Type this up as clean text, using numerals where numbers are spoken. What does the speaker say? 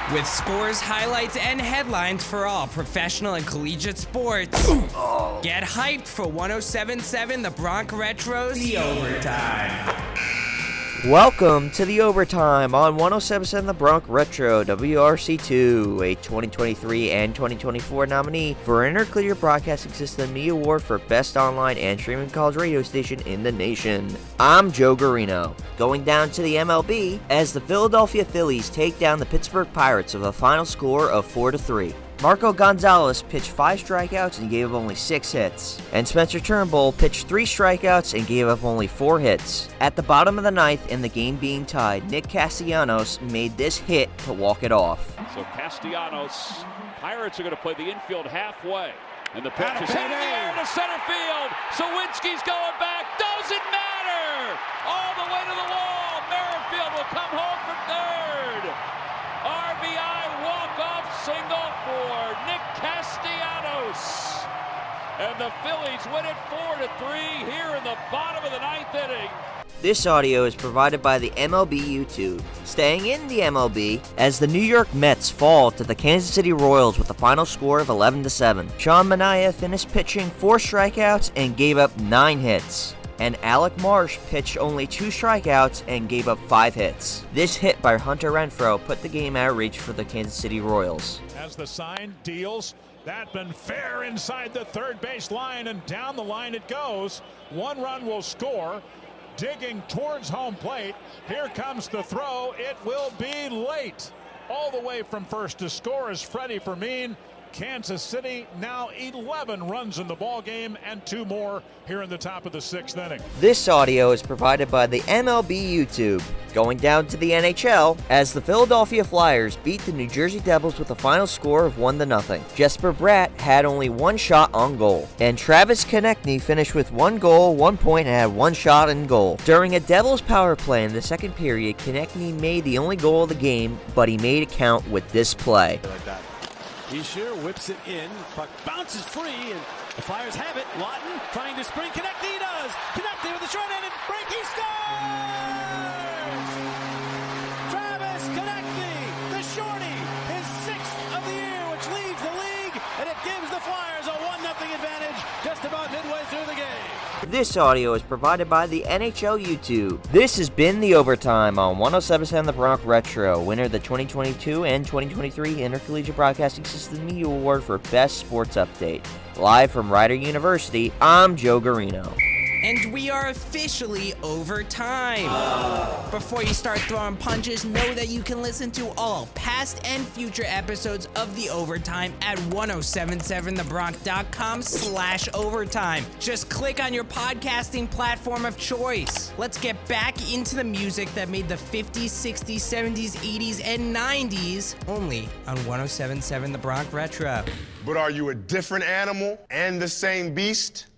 With scores, highlights, and headlines for all professional and collegiate sports. Get hyped for 107.7 The Bronx Retro's The Overtime. Welcome to The Overtime on 107.7 The Bronx Retro, WRC2, a 2023 and 2024 nominee for Intercollegiate Broadcasting System Me Award for Best Online and Streaming College Radio Station in the Nation. I'm Joe Garino. Going down to the MLB as the Philadelphia Phillies take down the Pittsburgh Pirates with a final score of 4-3. Marco Gonzalez pitched 5 strikeouts and gave up only 6 hits. And Spencer Turnbull pitched 3 strikeouts and gave up only 4 hits. At the bottom of the ninth and the game being tied, Nick Castellanos made this hit to walk it off. So Castellanos, Pirates are going to play the infield halfway. And the pitch is hit in the air to center field. Sawinski's going back. Doesn't matter. All the way to the wall. Merrifield will come home for third. RBI walk-off single for Nick Castellanos. And the Phillies win it 4-3 here in the bottom of the ninth inning. This audio is provided by the MLB YouTube. Staying in the MLB, as the New York Mets fall to the Kansas City Royals with a final score of 11-7. Sean Manaea finished pitching 4 strikeouts and gave up 9 hits. And Alec Marsh pitched only 2 strikeouts and gave up 5 hits. This hit by Hunter Renfroe put the game out of reach for the Kansas City Royals. As the sign deals, that been fair inside the third base line, and down the line it goes. 1 run will score. Digging towards home plate. Here comes the throw. It will be late. All the way from first to score is Freddie Fermin. Kansas City now 11 runs in the ball game and 2 more here in the top of the 6th inning. This audio is provided by the MLB YouTube. Going down to the NHL, as the Philadelphia Flyers beat the New Jersey Devils with a final score of 1-0. Jesper Bratt had only 1 shot on goal, and Travis Konecny finished with 1 goal, 1 point, and had 1 shot in goal. During a Devils power play in the second period, Konecny made the only goal of the game, but he made it count with this play. Like that. Hischier whips it in. Puck bounces free, and the Flyers have it. Lawton trying to spring. Konecny does. Konecny with a short-handed break. He scores! Travis Konecny, the shorty, his 6th of the year, which leads the league, and it gives the Flyers a 1-0 advantage just about midway through the game. This audio is provided by the NHL YouTube. This has been The Overtime on 107.7 The Bronx Retro, winner of the 2022 and 2023 Intercollegiate Broadcasting System Media Award for Best Sports Update. Live from Rider University, I'm Joe Garino. And we are officially overtime. Before you start throwing punches, know that you can listen to all past and future episodes of The Overtime at 1077thebronx.com/overtime. Just click on your podcasting platform of choice. Let's get back into the music that made the 50s, 60s, 70s, 80s, and 90s only on 1077 The Bronx Retro. But are you a different animal and the same beast?